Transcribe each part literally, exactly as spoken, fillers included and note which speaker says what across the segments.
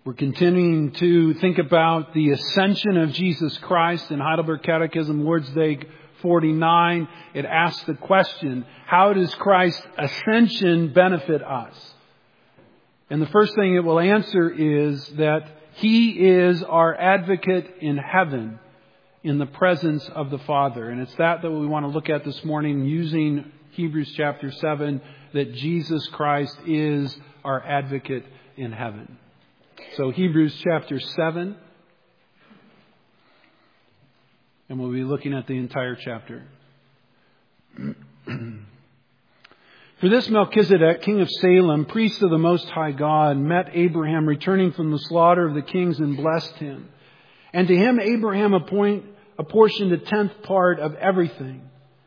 Speaker 1: We're continuing to think about the ascension of Jesus Christ in Heidelberg Catechism, Lord's Day forty-nine. It asks the question, how does Christ's ascension benefit us? And the first thing it will answer is that He is our advocate in heaven in the presence of the Father. And it's that that we want to look at this morning using Hebrews chapter seven, that Jesus Christ is our advocate in heaven. So Hebrews chapter seven, and we'll be looking at the entire chapter. For this Melchizedek, king of Salem, priest of the Most High God, met Abraham returning from the slaughter of the kings and blessed him. And to him Abraham appoint, apportioned a tenth part of everything.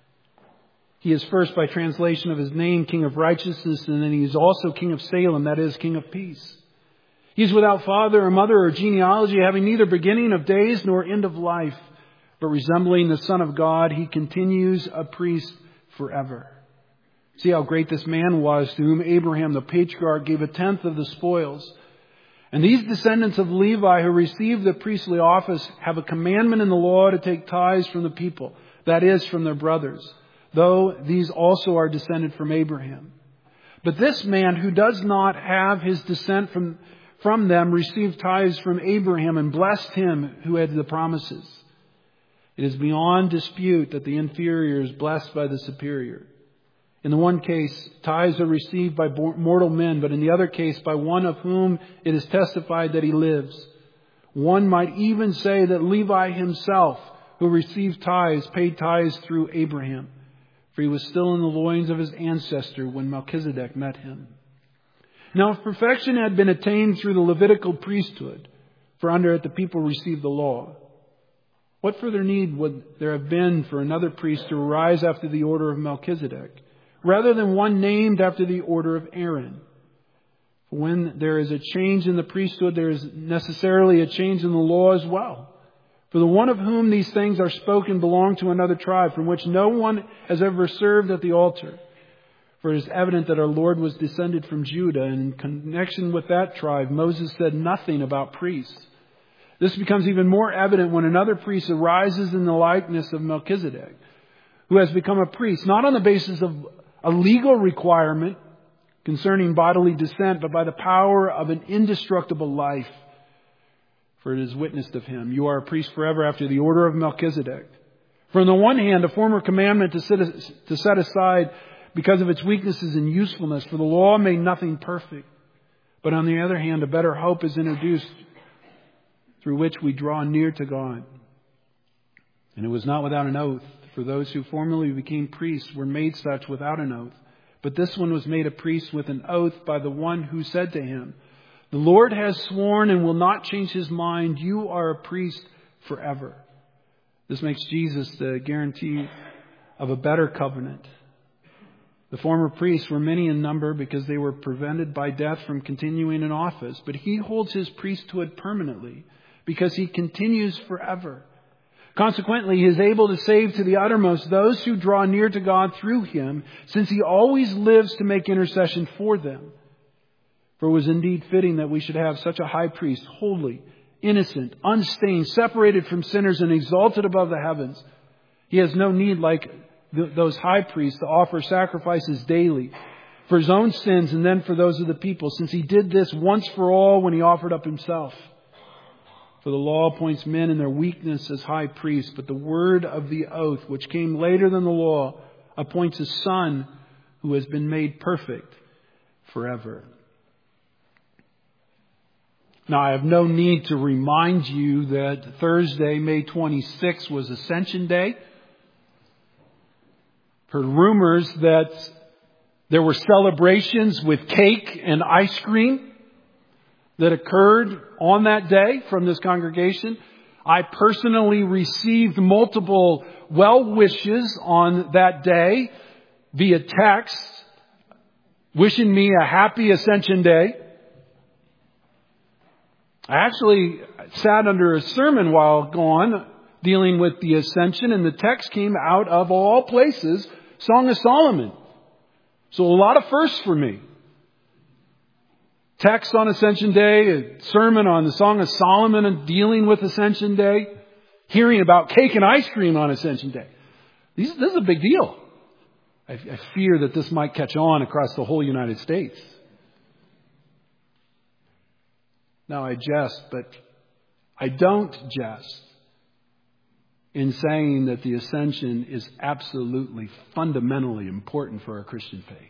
Speaker 1: He is first, by translation of his name, king of righteousness, and then he is also king of Salem, that is, king of peace. He is without father or mother or genealogy, having neither beginning of days nor end of life, but resembling the Son of God, he continues a priest forever. See how great this man was, to whom Abraham the patriarch gave a tenth of the spoils. And these descendants of Levi who received the priestly office have a commandment in the law to take tithes from the people, that is, from their brothers, though these also are descended from Abraham. But this man who does not have his descent from, from them received tithes from Abraham and blessed him who had the promises. It is beyond dispute that the inferior is blessed by the superior. In the one case, tithes are received by mortal men, but in the other case, by one of whom it is testified that he lives. One might even say that Levi himself, who received tithes, paid tithes through Abraham, for he was still in the loins of his ancestor when Melchizedek met him. Now, if perfection had been attained through the Levitical priesthood, for under it the people received the law, what further need would there have been for another priest to arise after the order of Melchizedek, rather than one named after the order of Aaron? When there is a change in the priesthood, there is necessarily a change in the law as well. For the one of whom these things are spoken belonged to another tribe, from which no one has ever served at the altar. For it is evident that our Lord was descended from Judah, and in connection with that tribe, Moses said nothing about priests. This becomes even more evident when another priest arises in the likeness of Melchizedek, who has become a priest, not on the basis of a legal requirement concerning bodily descent, but by the power of an indestructible life. For it is witnessed of him, you are a priest forever after the order of Melchizedek. For on the one hand, a former commandment to set, to set aside because of its weaknesses and usefulness, for the law made nothing perfect. But on the other hand, a better hope is introduced, through which we draw near to God. And it was not without an oath, for those who formerly became priests were made such without an oath. But this one was made a priest with an oath by the one who said to him, the Lord has sworn and will not change his mind. You are a priest forever. This makes Jesus the guarantee of a better covenant. The former priests were many in number because they were prevented by death from continuing in office. But he holds his priesthood permanently because he continues forever. Consequently, he is able to save to the uttermost those who draw near to God through him, since he always lives to make intercession for them. For it was indeed fitting that we should have such a high priest, holy, innocent, unstained, separated from sinners, and exalted above the heavens. He has no need, like th- those high priests, to offer sacrifices daily for his own sins and then for those of the people, since he did this once for all when he offered up himself. For the law appoints men in their weakness as high priests, but the word of the oath, which came later than the law, appoints a son who has been made perfect forever. Now, I have no need to remind you that Thursday, May twenty-sixth, was Ascension Day. Heard rumors that there were celebrations with cake and ice cream that occurred on that day from this congregation. I personally received multiple well wishes on that day via text, wishing me a happy Ascension Day. I actually sat under a sermon while gone dealing with the Ascension, and the text came out of all places, Song of Solomon. So a lot of firsts for me. text on Ascension Day, a sermon on the Song of Solomon and dealing with Ascension Day, hearing about cake and ice cream on Ascension Day. These, this is a big deal. I, I fear that this might catch on across the whole United States. Now, I jest, but I don't jest in saying that the Ascension is absolutely, fundamentally important for our Christian faith.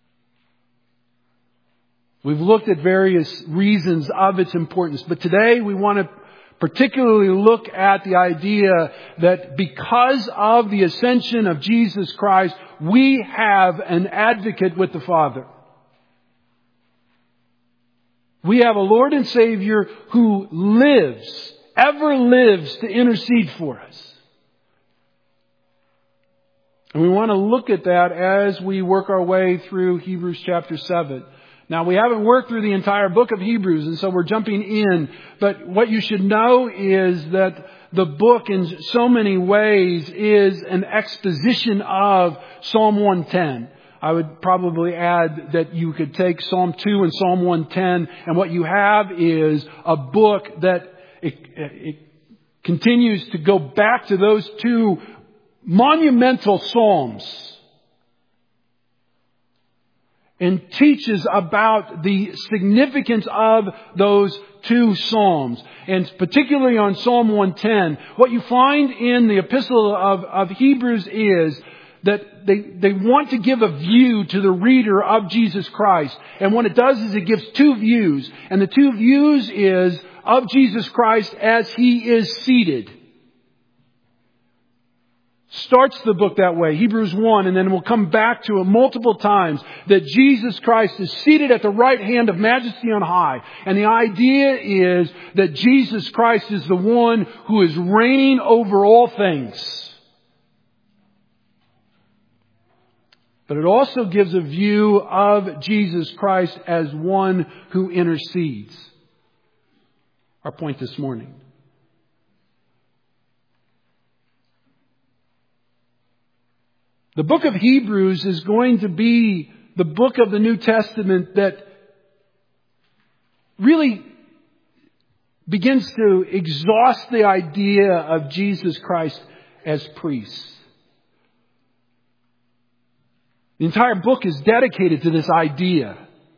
Speaker 1: We've looked at various reasons of its importance, but today we want to particularly look at the idea that because of the ascension of Jesus Christ, we have an advocate with the Father. We have a Lord and Savior who lives, ever lives to intercede for us. And we want to look at that as we work our way through Hebrews chapter seven. Now, we haven't worked through the entire book of Hebrews, and so we're jumping in. But what you should know is that the book in so many ways is an exposition of Psalm one ten. I would probably add that you could take Psalm two and Psalm one ten, and what you have is a book that it, it continues to go back to those two monumental Psalms and teaches about the significance of those two Psalms. And particularly on Psalm one ten, what you find in the epistle of, of Hebrews is that they, they want to give a view to the reader of Jesus Christ. And what it does is it gives two views. And the two views is of Jesus Christ as He is seated. Starts the book that way, Hebrews one, and then we'll come back to it multiple times, that Jesus Christ is seated at the right hand of majesty on high. And the idea is that Jesus Christ is the one who is reigning over all things. But it also gives a view of Jesus Christ as one who intercedes. Our point this morning. The book of Hebrews is going to be the book of the New Testament that really begins to exhaust the idea of Jesus Christ as priest. The entire book is dedicated to this idea.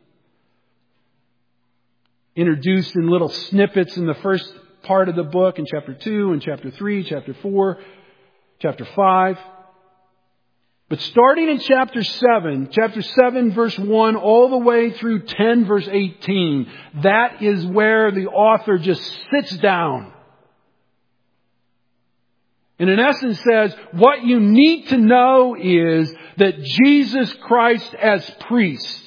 Speaker 1: Introduced in little snippets in the first part of the book, in chapter two, and chapter three, chapter four, chapter five. But starting in chapter seven, chapter seven verse one all the way through ten verse eighteen, that is where the author just sits down. And in essence says, what you need to know is that Jesus Christ as priest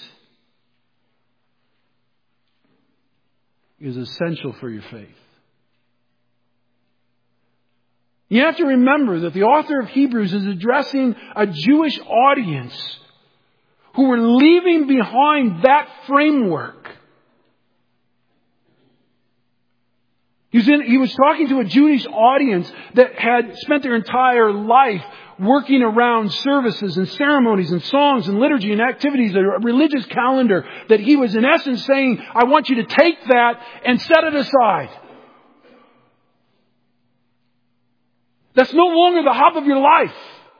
Speaker 1: is essential for your faith. You have to remember that the author of Hebrews is addressing a Jewish audience who were leaving behind that framework. He was, in, he was talking to a Jewish audience that had spent their entire life working around services and ceremonies and songs and liturgy and activities, a religious calendar, that he was in essence saying, I want you to take that and set it aside. That's no longer the hub of your life.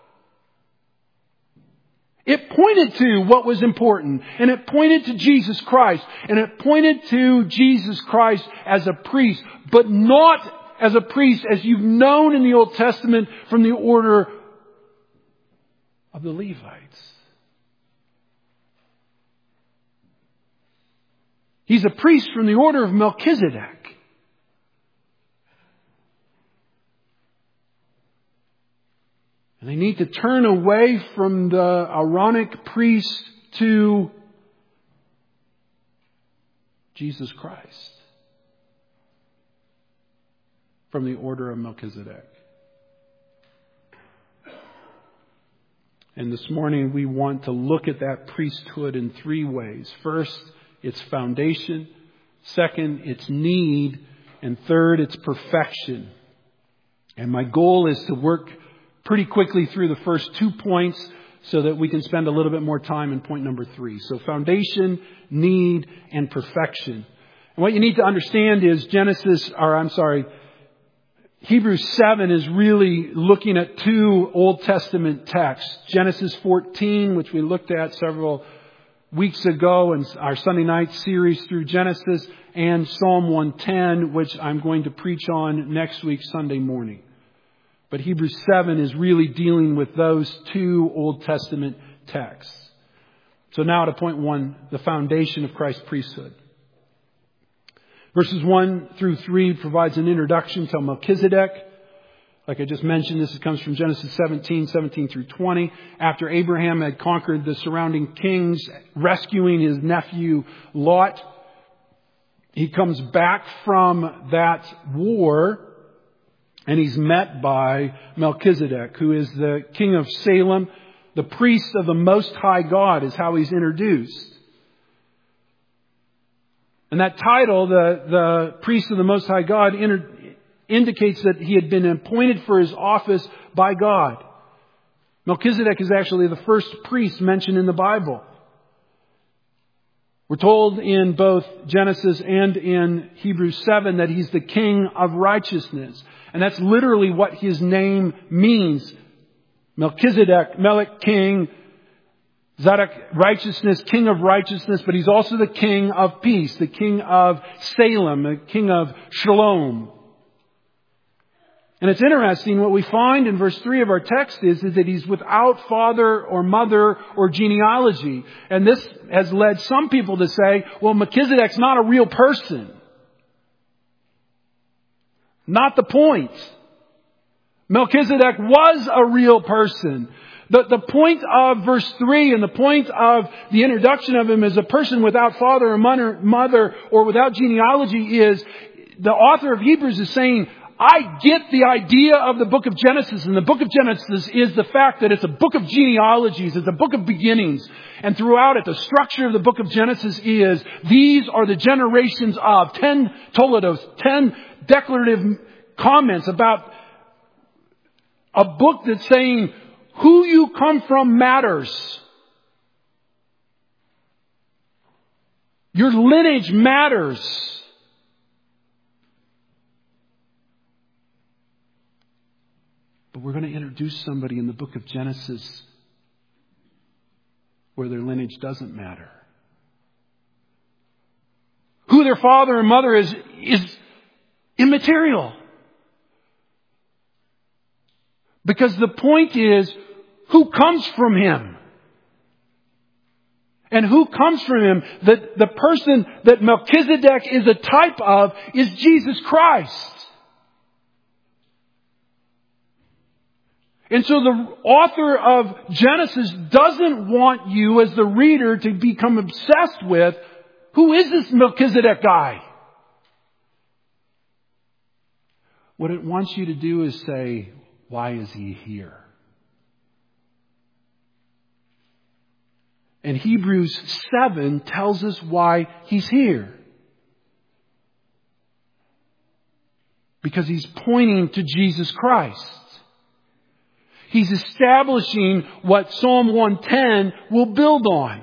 Speaker 1: It pointed to what was important, and it pointed to Jesus Christ, and it pointed to Jesus Christ as a priest, but not as a priest as you've known in the Old Testament from the order of the Levites. He's a priest from the order of Melchizedek. And they need to turn away from the Aaronic priest to Jesus Christ from the order of Melchizedek. And this morning we want to look at that priesthood in three ways. First, its foundation. Second, its need. And third, its perfection. And my goal is to work pretty quickly through the first two points so that we can spend a little bit more time in point number three. So foundation, need, and perfection. And what you need to understand is Genesis, or I'm sorry, Hebrews seven is really looking at two Old Testament texts. Genesis fourteen, which we looked at several weeks ago in our Sunday night series through Genesis, and Psalm one ten, which I'm going to preach on next week, Sunday morning. But Hebrews seven is really dealing with those two Old Testament texts. So now to point one, the foundation of Christ's priesthood. Verses one through three provides an introduction to Melchizedek. Like I just mentioned, this comes from Genesis seventeen, seventeen through twenty. After Abraham had conquered the surrounding kings, rescuing his nephew Lot, he comes back from that war and he's met by Melchizedek, who is the king of Salem. The priest of the Most High God is how he's introduced. And that title, the, the priest of the Most High God, inter, indicates that he had been appointed for his office by God. Melchizedek is actually the first priest mentioned in the Bible. We're told in both Genesis and in Hebrews seven that he's the king of righteousness. And that's literally what his name means. Melchizedek, Melech, king. Zadok, righteousness, king of righteousness. But he's also the king of peace, the king of Salem, the king of Shalom. And it's interesting, what we find in verse three of our text is, is that he's without father or mother or genealogy. And this has led some people to say, well, Melchizedek's not a real person. Not the point. Melchizedek was a real person. The, the point of verse three and the point of the introduction of him as a person without father or mother or without genealogy is, the author of Hebrews is saying, I get the idea of the book of Genesis, and the book of Genesis is the fact that it's a book of genealogies, it's a book of beginnings. And throughout it, the structure of the book of Genesis is, these are the generations of ten toledos, ten declarative comments about a book that's saying, who you come from matters. Your lineage matters. But we're going to introduce somebody in the book of Genesis where their lineage doesn't matter. Who their father and mother is, is immaterial. Because the point is, who comes from him? And who comes from him? The, the person that Melchizedek is a type of is Jesus Christ. And so the author of Genesis doesn't want you as the reader to become obsessed with, who is this Melchizedek guy? What it wants you to do is say, why is he here? And Hebrews seven tells us why he's here. Because he's pointing to Jesus Christ. He's establishing what Psalm one ten will build on.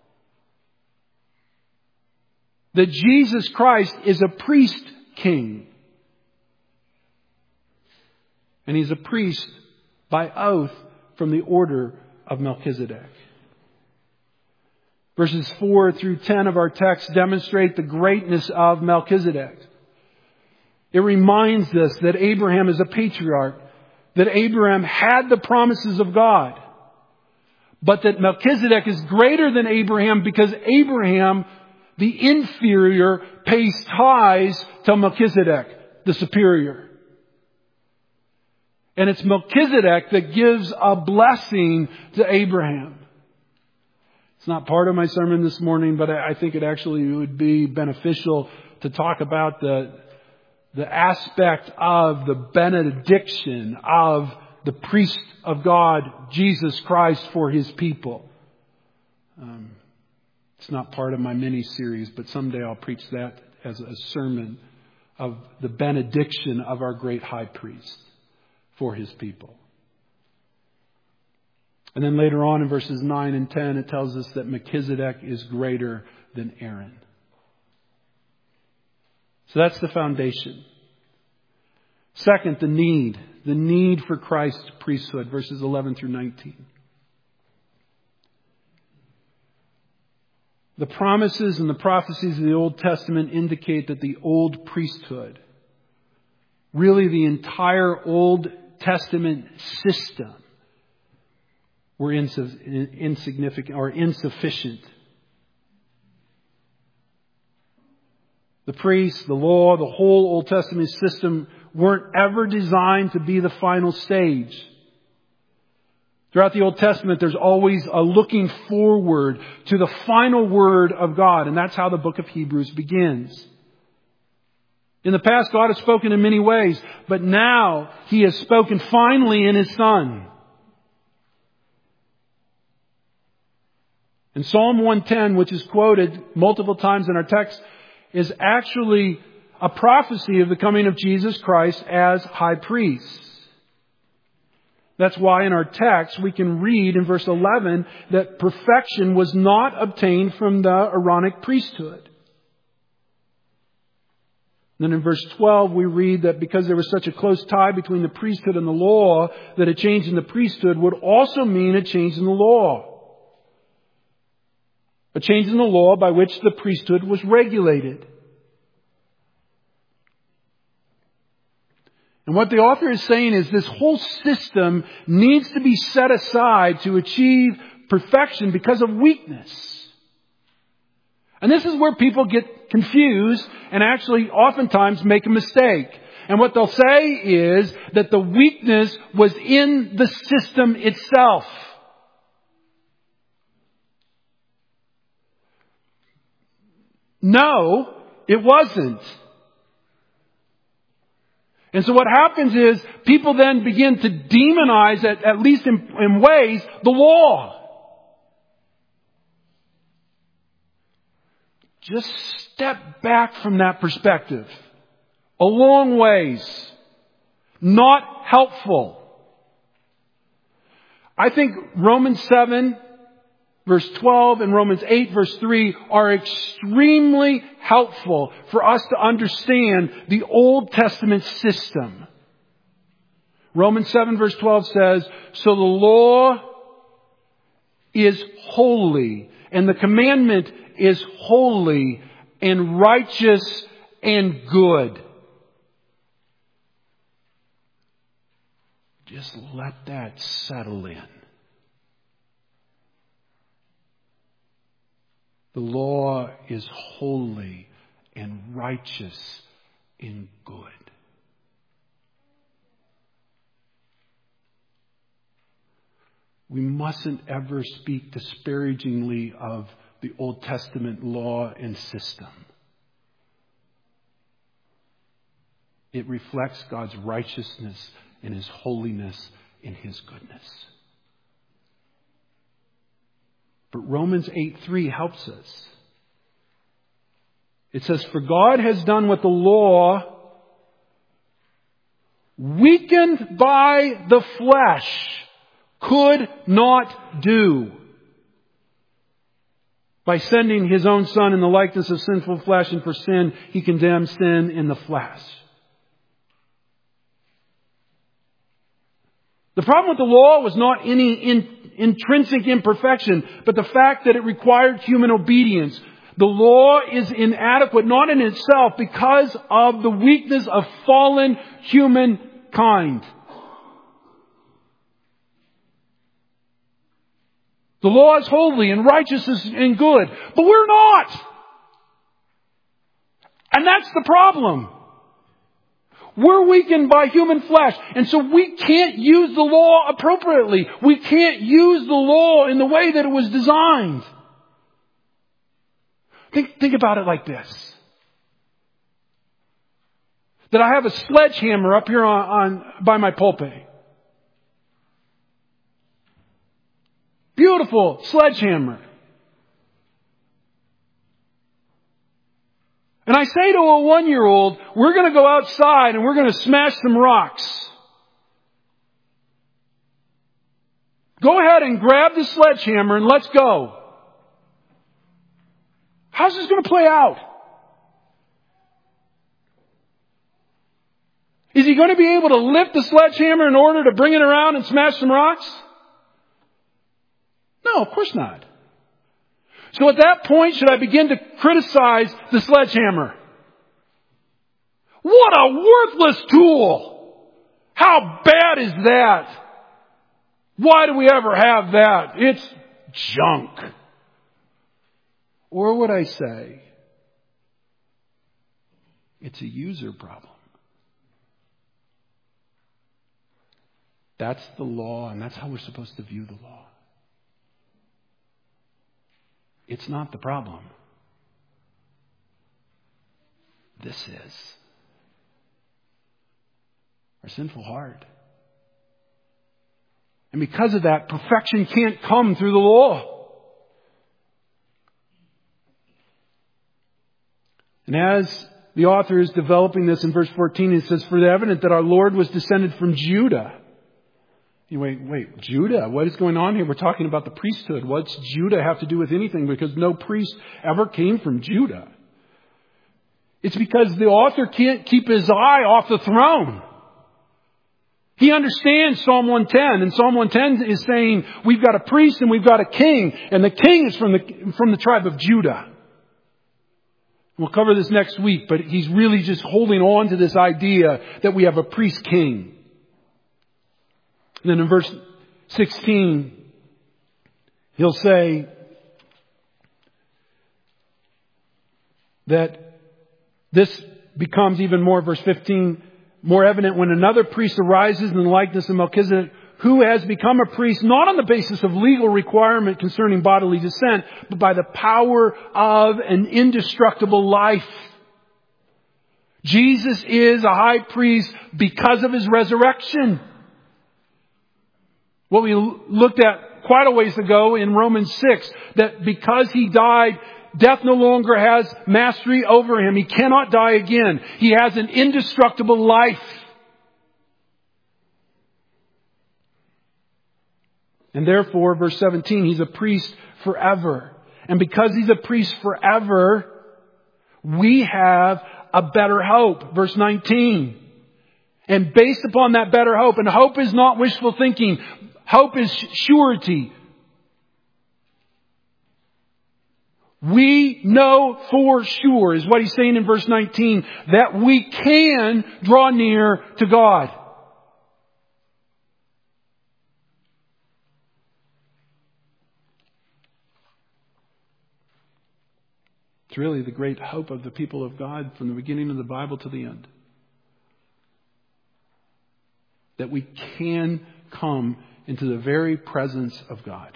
Speaker 1: That Jesus Christ is a priest king. And he's a priest by oath from the order of Melchizedek. Verses four through ten of our text demonstrate the greatness of Melchizedek. It reminds us that Abraham is a patriarch, that Abraham had the promises of God, but that Melchizedek is greater than Abraham because Abraham, the inferior, pays tithes to Melchizedek, the superior. And it's Melchizedek that gives a blessing to Abraham. It's not part of my sermon this morning, but I think it actually would be beneficial to talk about the, the aspect of the benediction of the priest of God, Jesus Christ, for his people. Um, it's not part of my mini-series, but someday I'll preach that as a sermon of the benediction of our great high priest for his people. And then later on in verses nine and ten, it tells us that Melchizedek is greater than Aaron. So that's the foundation. Second, the need. The need for Christ's priesthood, verses eleven through nineteen. The promises and the prophecies of the Old Testament indicate that the old priesthood, really the entire Old Testament system, were insignificant or insufficient. The priests, the law, the whole Old Testament system weren't ever designed to be the final stage. Throughout the Old Testament, there's always a looking forward to the final word of God. And that's how the book of Hebrews begins. In the past, God has spoken in many ways, but now He has spoken finally in His Son. And Psalm one ten, which is quoted multiple times in our text, is actually a prophecy of the coming of Jesus Christ as high priest. That's why in our text we can read in verse eleven that perfection was not obtained from the Aaronic priesthood. Then in verse twelve we read that because there was such a close tie between the priesthood and the law, that a change in the priesthood would also mean a change in the law. A change in the law by which the priesthood was regulated. And what the author is saying is this whole system needs to be set aside to achieve perfection because of weakness. And this is where people get confused and actually oftentimes make a mistake. And what they'll say is that the weakness was in the system itself. No, it wasn't. And so what happens is people then begin to demonize, at, at least in, in ways, the law. Just step back from that perspective. A long ways. Not helpful. I think Romans seven verse twelve and Romans eight verse three are extremely helpful for us to understand the Old Testament system. Romans seven verse twelve says, "So the law is holy, and the commandment is holy and righteous and good." Just let that settle in. The law is holy and righteous and good. We mustn't ever speak disparagingly of the Old Testament law and system. It reflects God's righteousness and His holiness and His goodness. But Romans eight three helps us. It says, "For God has done what the law, weakened by the flesh, could not do, by sending His own Son in the likeness of sinful flesh, and for sin He condemned sin in the flesh." The problem with the law was not any in, intrinsic imperfection, but the fact that it required human obedience. The law is inadequate, not in itself, because of the weakness of fallen humankind. The law is holy and righteous and good, but we're not. And that's the problem. We're weakened by human flesh, and so we can't use the law appropriately. We can't use the law in the way that it was designed. Think, think about it like this. That I have a sledgehammer up here on, on by my pulpit. Beautiful sledgehammer. And I say to a one-year-old, we're going to go outside and we're going to smash some rocks. Go ahead and grab the sledgehammer and let's go. How's this going to play out? Is he going to be able to lift the sledgehammer in order to bring it around and smash some rocks? No, of course not. So at that point, should I begin to criticize the sledgehammer? What a worthless tool! How bad is that? Why do we ever have that? It's junk. Or would I say, it's a user problem? That's the law, and that's how we're supposed to view the law. It's not the problem. This is our sinful heart. And because of that, perfection can't come through the law. And as the author is developing this in verse fourteen, it says, "For it is evident that our Lord was descended from Judah." You wait, wait, Judah? What is going on here? We're talking about the priesthood. What's Judah have to do with anything? Because no priest ever came from Judah. It's because the author can't keep his eye off the throne. He understands Psalm one ten, and Psalm one ten is saying we've got a priest and we've got a king, and the king is from the from the tribe of Judah. We'll cover this next week, but he's really just holding on to this idea that we have a priest king. And then in verse sixteen, he'll say that this becomes even more, verse fifteen, more evident when another priest arises in the likeness of Melchizedek, who has become a priest not on the basis of legal requirement concerning bodily descent, but by the power of an indestructible life. Jesus is a high priest because of his resurrection. What we looked at quite a ways ago in Romans six, that because he died, death no longer has mastery over him. He cannot die again. He has an indestructible life. And therefore, verse seventeen, he's a priest forever. And because he's a priest forever, we have a better hope. Verse nineteen. And based upon that better hope, and hope is not wishful thinking. Hope is surety. We know for sure, is what he's saying in verse nineteen, that we can draw near to God. It's really the great hope of the people of God from the beginning of the Bible to the end. That we can come into the very presence of God.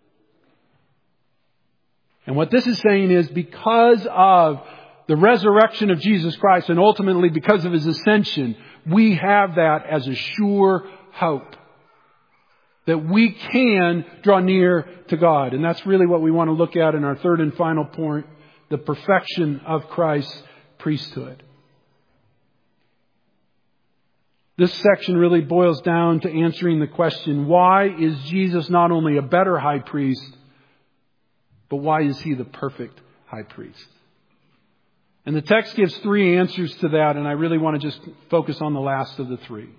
Speaker 1: And what this is saying is because of the resurrection of Jesus Christ and ultimately because of his ascension, we have that as a sure hope. That we can draw near to God. And that's really what we want to look at in our third and final point, the perfection of Christ's priesthood. This section really boils down to answering the question, why is Jesus not only a better high priest, but why is he the perfect high priest? And the text gives three answers to that, and I really want to just focus on the last of the three.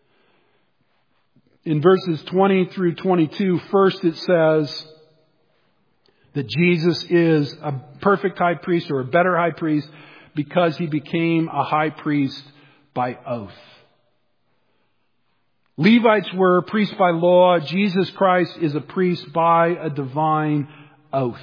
Speaker 1: In verses twenty through twenty-two, first it says that Jesus is a perfect high priest or a better high priest because he became a high priest by oath. Levites were priests by law. Jesus Christ is a priest by a divine oath.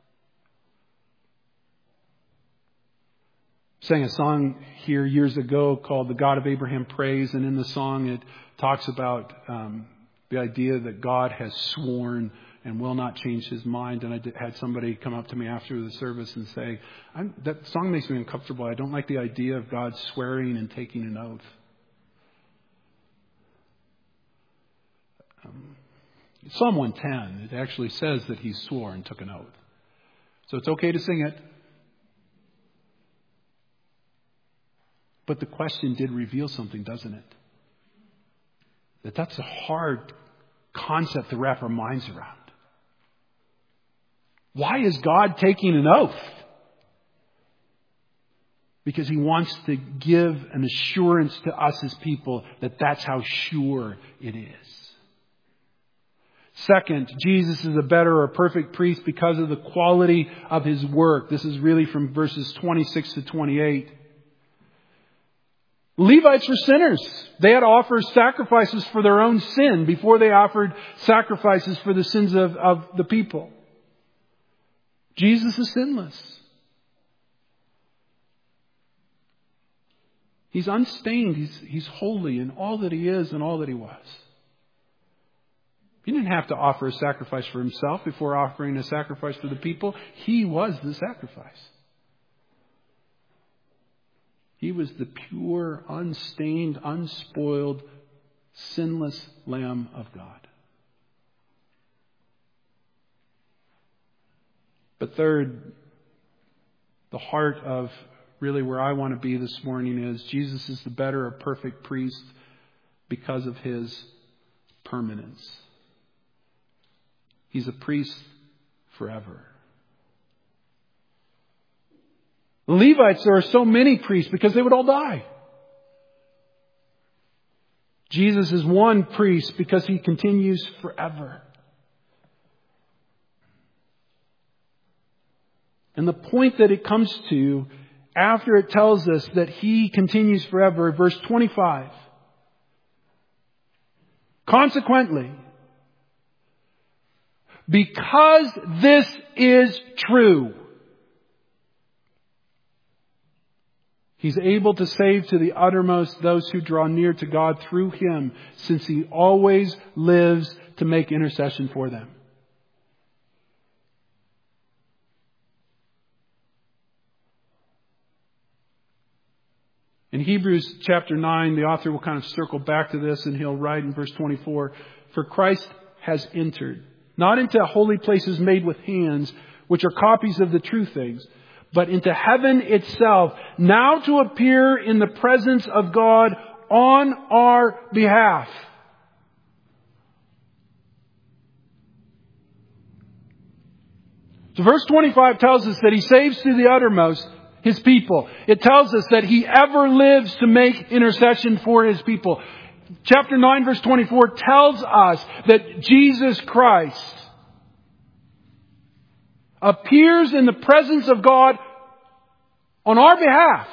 Speaker 1: Sang a song here years ago called "The God of Abraham Prays," and in the song it talks about um, the idea that God has sworn and will not change his mind. And I did, had somebody come up to me after the service and say, I'm, that song makes me uncomfortable. I don't like the idea of God swearing and taking an oath. Um, Psalm one ten, it actually says that he swore and took an oath. So it's okay to sing it. But the question did reveal something, doesn't it? That that's a hard concept to wrap our minds around. Why is God taking an oath? Because He wants to give an assurance to us as people that that's how sure it is. Second, Jesus is a better or perfect priest because of the quality of His work. This is really from verses twenty-six to twenty-eight. Levites were sinners. They had to offer sacrifices for their own sin before they offered sacrifices for the sins of, of the people. Jesus is sinless. He's unstained. He's, he's holy in all that He is and all that He was. He didn't have to offer a sacrifice for Himself before offering a sacrifice for the people. He was the sacrifice. He was the pure, unstained, unspoiled, sinless Lamb of God. But third, the heart of really where I want to be this morning is Jesus is the better or perfect priest because of His permanence. He's a priest forever. The Levites, there are so many priests because they would all die. Jesus is one priest because He continues forever. And the point that it comes to after it tells us that He continues forever, verse twenty-five. Consequently, because this is true, He's able to save to the uttermost those who draw near to God through Him, since He always lives to make intercession for them. In Hebrews chapter nine, the author will kind of circle back to this, and he'll write in verse twenty-four, "For Christ has entered, not into holy places made with hands, which are copies of the true things, but into heaven itself, now to appear in the presence of God on our behalf." So verse twenty-five tells us that He saves to the uttermost His people. It tells us that He ever lives to make intercession for His people. Chapter nine verse twenty-four tells us that Jesus Christ appears in the presence of God on our behalf.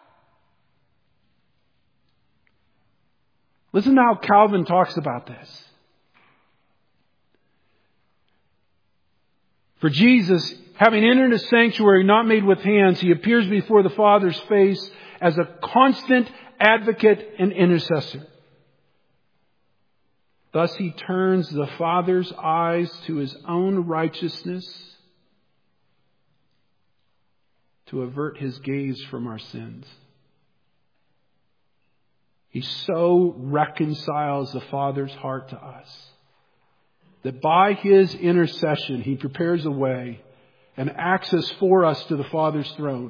Speaker 1: Listen to how Calvin talks about this. For Jesus, having entered a sanctuary not made with hands, He appears before the Father's face as a constant advocate and intercessor. Thus He turns the Father's eyes to His own righteousness to avert His gaze from our sins. He so reconciles the Father's heart to us that by His intercession He prepares a way and access for us to the Father's throne.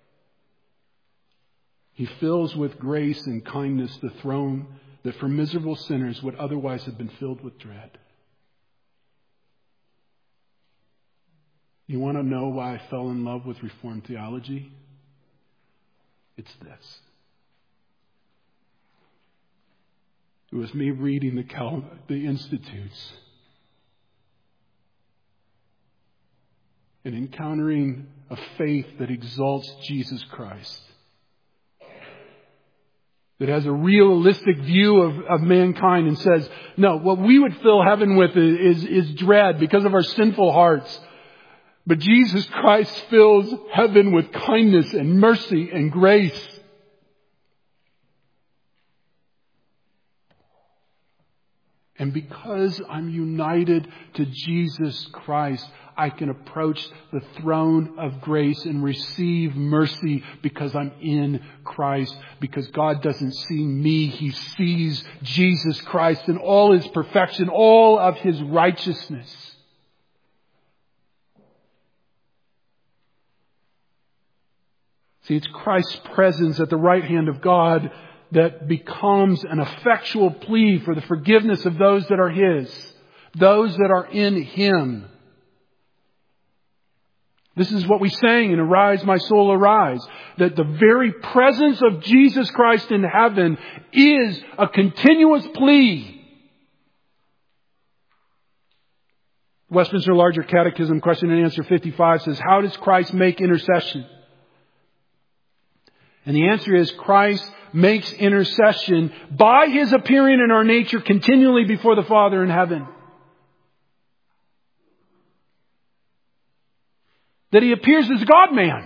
Speaker 1: He fills with grace and kindness the throne that for miserable sinners would otherwise have been filled with dread. You want to know why I fell in love with Reformed theology? It's this. It was me reading the, Cal- the Institutes and encountering a faith that exalts Jesus Christ, that has a realistic view of, of mankind and says, no, what we would fill heaven with is, is, is dread because of our sinful hearts. But Jesus Christ fills heaven with kindness and mercy and grace. And because I'm united to Jesus Christ, I can approach the throne of grace and receive mercy because I'm in Christ. Because God doesn't see me. He sees Jesus Christ in all His perfection, all of His righteousness. See, it's Christ's presence at the right hand of God that becomes an effectual plea for the forgiveness of those that are His. those that are in Him. This is what we sang in Arise, My Soul, Arise. That the very presence of Jesus Christ in heaven is a continuous plea. Westminster Larger Catechism, question and answer fifty-five says, how does Christ make intercession? And the answer is Christ makes intercession by His appearing in our nature continually before the Father in heaven. That He appears as God-man.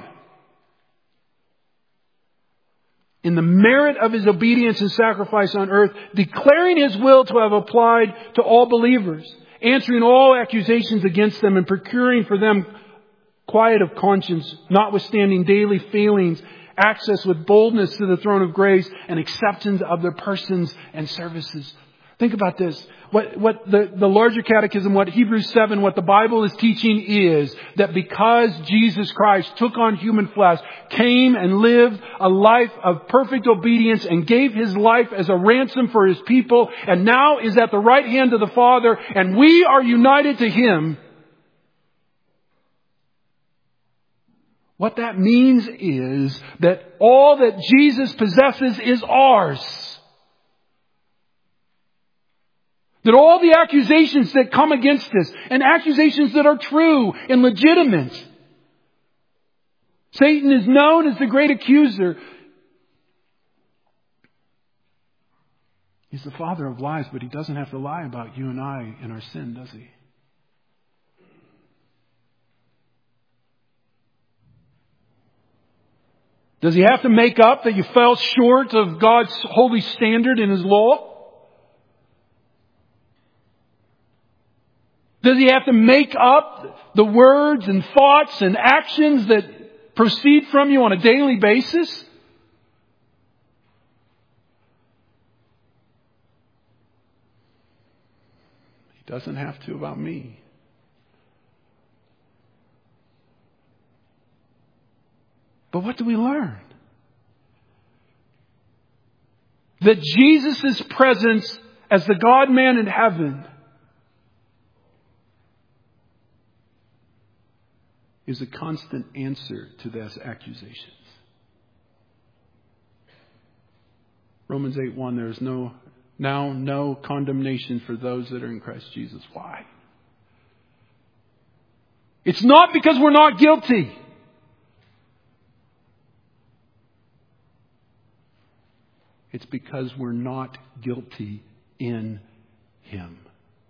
Speaker 1: In the merit of His obedience and sacrifice on earth, declaring His will to have applied to all believers, answering all accusations against them and procuring for them quiet of conscience, notwithstanding daily failings, access with boldness to the throne of grace, and acceptance of their persons and services. Think about this. What, what the, the larger catechism, what Hebrews seven, what the Bible is teaching is that because Jesus Christ took on human flesh, came and lived a life of perfect obedience and gave His life as a ransom for His people, and now is at the right hand of the Father, and we are united to Him. What that means is that all that Jesus possesses is ours. That all the accusations that come against us, and accusations that are true and legitimate. Satan is known as the great accuser. He's the father of lies, but he doesn't have to lie about you and I and our sin, does he? Does he have to make up that you fell short of God's holy standard in His law? Does he have to make up the words and thoughts and actions that proceed from you on a daily basis? He doesn't have to about me. But what do we learn? That Jesus' presence as the God-man in heaven is a constant answer to those accusations. Romans eight one, there is no now no condemnation for those that are in Christ Jesus. Why? It's not because we're not guilty. It's because we're not guilty in Him.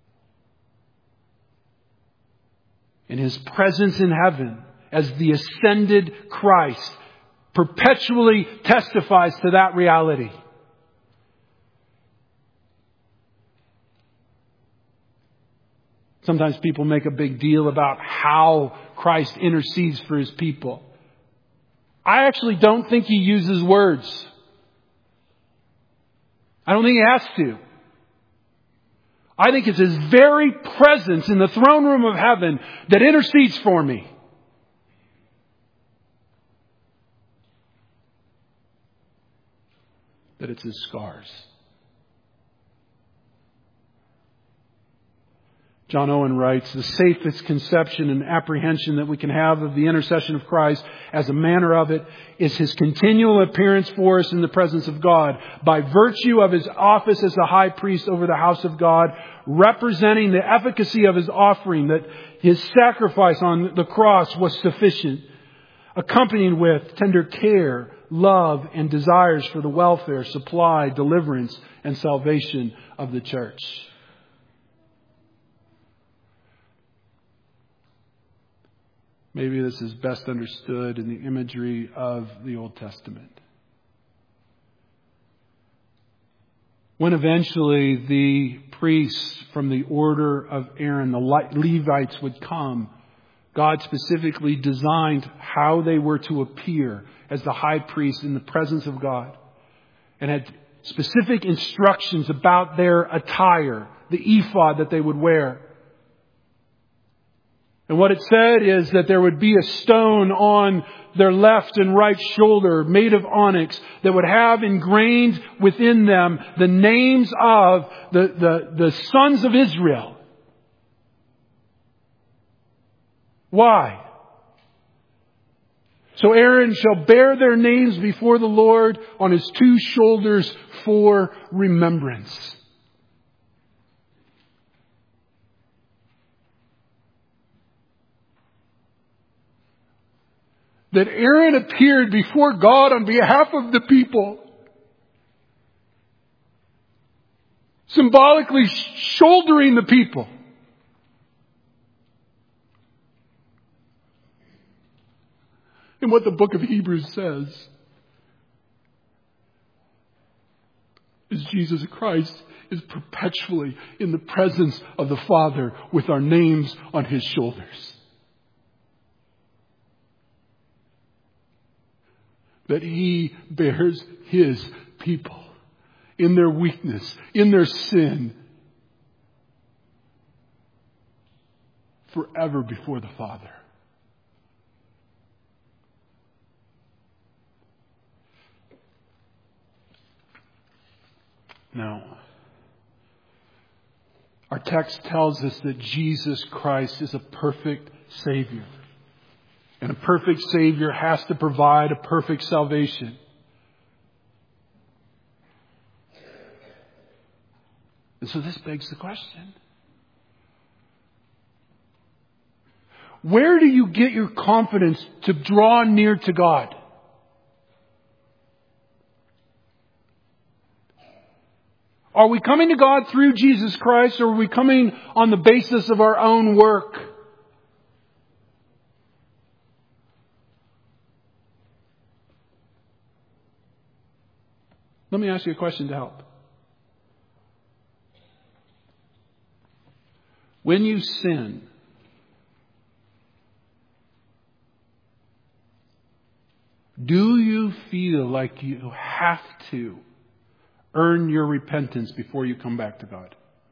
Speaker 1: And His presence in heaven as the ascended Christ perpetually testifies to that reality. Sometimes people make a big deal about how Christ intercedes for His people. I actually don't think He uses words. I don't think He has to. I think it's His very presence in the throne room of heaven that intercedes for me. That it's His scars. John Owen writes, the safest conception and apprehension that we can have of the intercession of Christ as a manner of it is His continual appearance for us in the presence of God by virtue of His office as the high priest over the house of God, representing the efficacy of His offering, that His sacrifice on the cross was sufficient, accompanied with tender care, love, and desires for the welfare, supply, deliverance, and salvation of the church. Maybe this is best understood in the imagery of the Old Testament. When eventually the priests from the order of Aaron, the Levites, would come, God specifically designed how they were to appear as the high priest in the presence of God, and had specific instructions about their attire, the ephod that they would wear. And what it said is that there would be a stone on their left and right shoulder made of onyx that would have ingrained within them the names of the, the, the sons of Israel. Why? So Aaron shall bear their names before the Lord on his two shoulders for remembrance. That Aaron appeared before God on behalf of the people, symbolically shouldering the people. And what the book of Hebrews says is Jesus Christ is perpetually in the presence of the Father with our names on his shoulders. That he bears his people in their weakness, in their sin, forever before the Father. Now, our text tells us that Jesus Christ is a perfect Savior. And a perfect Savior has to provide a perfect salvation. And so this begs the question. Where do you get your confidence to draw near to God? Are we coming to God through Jesus Christ, or are we coming on the basis of our own work? Let me ask you a question to help. When you sin, do you feel like you have to earn your repentance before you come back to God?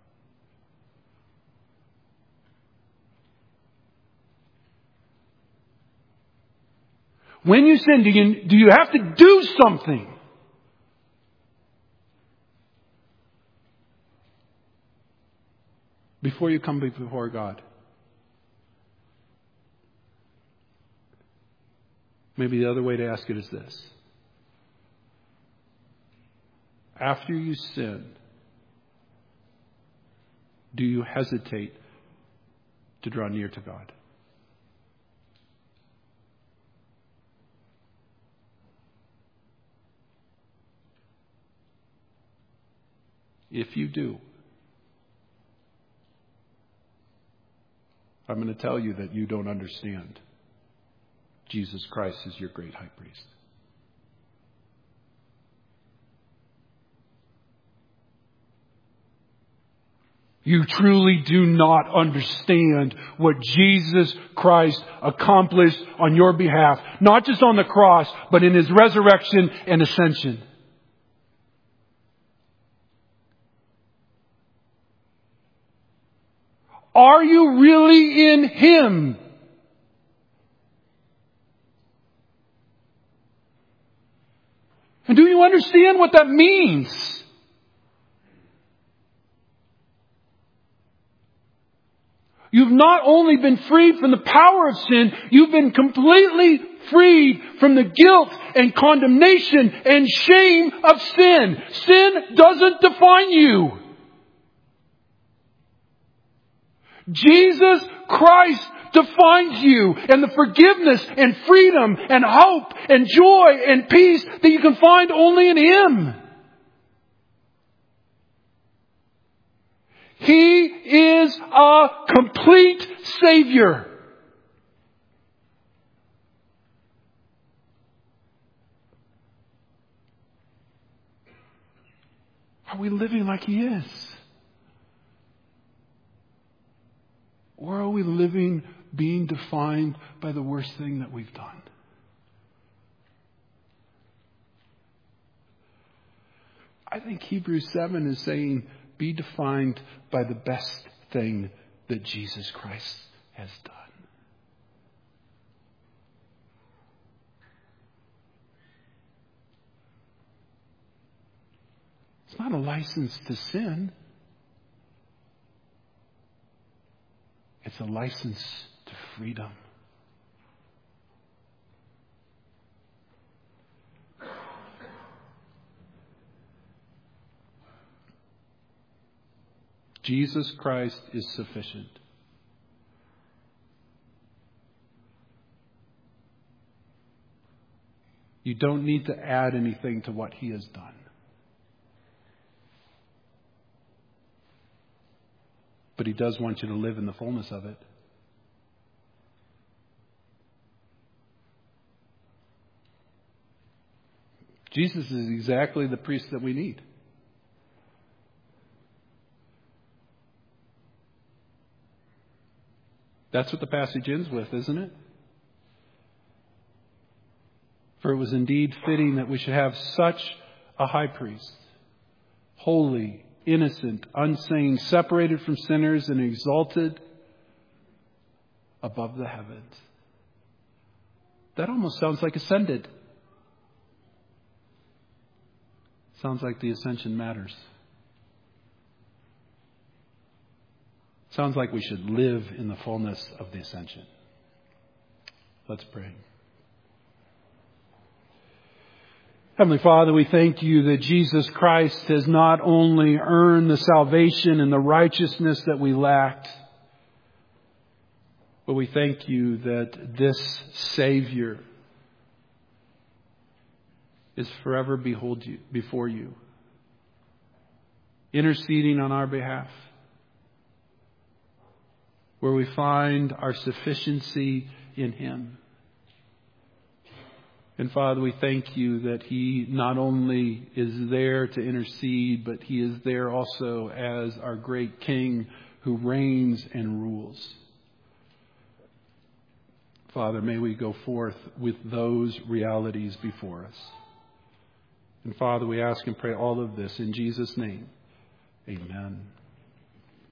Speaker 1: When you sin, do you, do you have to do something? Before you come before God? Maybe the other way to ask it is this. After you sin, do you hesitate to draw near to God? If you do, I'm going to tell you that you don't understand. Jesus Christ is your great high priest. You truly do not understand what Jesus Christ accomplished on your behalf, not just on the cross, but in his resurrection and ascension. Are you really in him? And do you understand what that means? You've not only been freed from the power of sin, you've been completely freed from the guilt and condemnation and shame of sin. Sin doesn't define you. Jesus Christ defines you, and the forgiveness and freedom and hope and joy and peace that you can find only in him. He is a complete Savior. Are we living like he is? Or are we living being defined by the worst thing that we've done? I think Hebrews seven is saying, be defined by the best thing that Jesus Christ has done. It's not a license to sin. It's a license to freedom. Jesus Christ is sufficient. You don't need to add anything to what He has done. But He does want you to live in the fullness of it. Jesus is exactly the priest that we need. That's what the passage ends with, isn't it? For it was indeed fitting that we should have such a high priest, holy, innocent, unstained, separated from sinners and exalted above the heavens. That almost sounds like ascended. Sounds like the ascension matters. Sounds like we should live in the fullness of the ascension. Let's pray. Heavenly Father, we thank you that Jesus Christ has not only earned the salvation and the righteousness that we lacked, but we thank you that this Savior is forever behold you, before you, interceding on our behalf, where we find our sufficiency in Him. And Father, we thank you that He not only is there to intercede, but He is there also as our great King who reigns and rules. Father, may we go forth with those realities before us. And Father, we ask and pray all of this in Jesus' name. Amen.